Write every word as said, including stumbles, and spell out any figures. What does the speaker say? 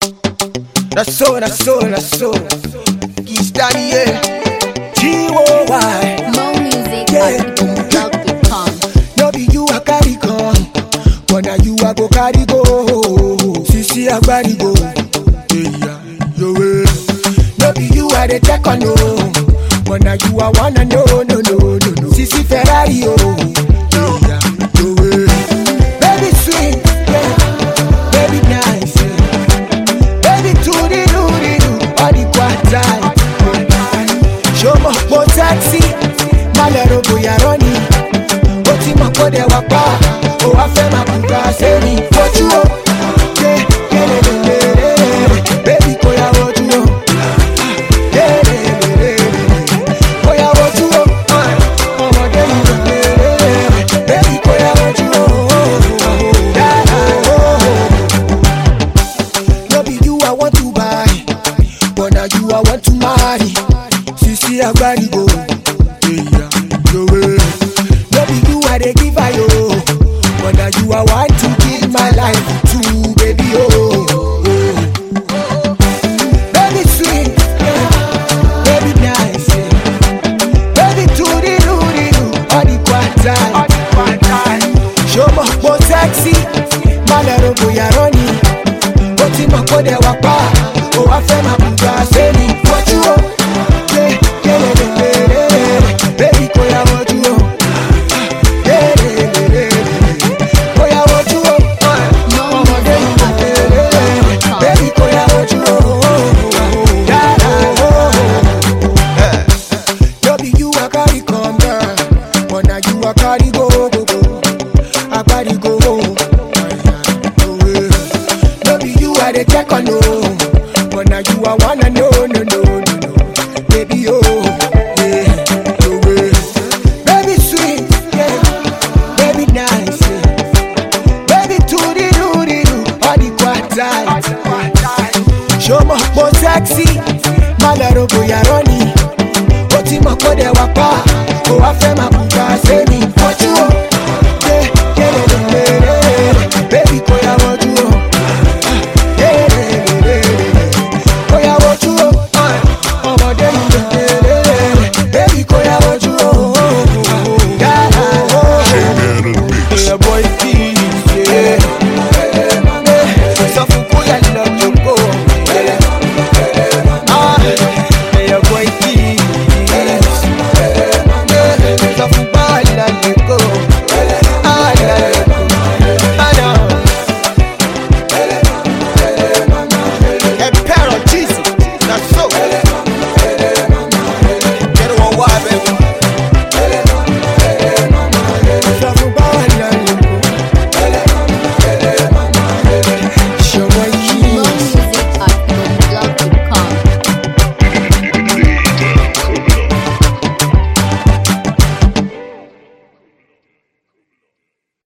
That's so, that's so, that's so. Keys Daddy, yeah. G O Y. More music Yeah. at blog dot com. No be you I carry come, but now you I go carry go. Sisi agbari go. Yeah, yo way. No be you I dey check on no, but now you I wanna know, no, no, no, no. Sisi Ferrari oh. Yeah, yo way. Baby sweet, yeah. Baby nice, yeah. Baby to the do the do, all the quarter. Show me more taxi, malero boya running. Oti mako de wapa, o afe makuka seni. What you oh, yeah, yeah, yeah, yeah, yeah. Baby koya what you oh, yeah, yeah, yeah, yeah. Koya what you oh, oh my girl you yeah, yeah. Baby koya what you oh, yeah, oh. No be you I want to buy, but now you I want to marry. Sisi agbari go, yeah, yo way. No be you I dey give her yo, but now you I want to give my life to, baby oh. oh. Baby sweet, yeah. Baby nice, yeah. Baby to the do the do, all the quarter. Show me more taxi, malero boya running. Oti mako de wapa, o afe makuka seni. What you oh, yeah, yeah, yeah, yeah, yeah. Baby koya what you oh. Yeah, yeah, yeah, yeah. Koya what you oh, More mama girl music you at yeah, blog yeah. dot com. Baby koya what you oh, yeah, oh. No be you I carry come girl, but now you I carry go, go, go. I carry go home. No be you I dey check on no, but now you I wanna know, no, no, no, no. Baby oh, yeah, no way. Baby sweet, yeah. Baby nice, yeah. Baby to the do the do, all the quarter. Show me more taxi, malero boya running. Oti mako de wapa, o afe makuka seni.